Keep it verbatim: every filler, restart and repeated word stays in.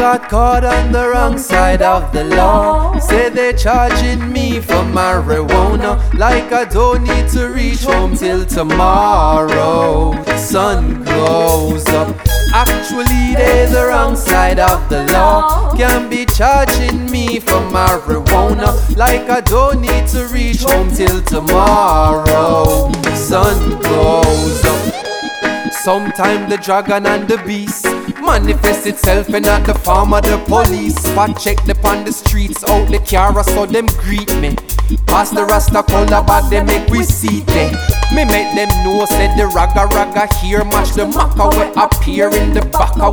got caught on the wrong side of the law. Say they're charging me for marijuana, like I don't need to reach home till tomorrow. The sun goes up. Actually, they're the wrong side of the law. Can't be charging me for marijuana, like I don't need to reach home till tomorrow. The sun goes up. Sometime the dragon and the beast manifest itself in at the farm or the police. Spot check them on the streets, out the car, so them greet me. Pass the rasta color bag, they make we see them. Me make them know, said the raga raga here match the maca we appear in the back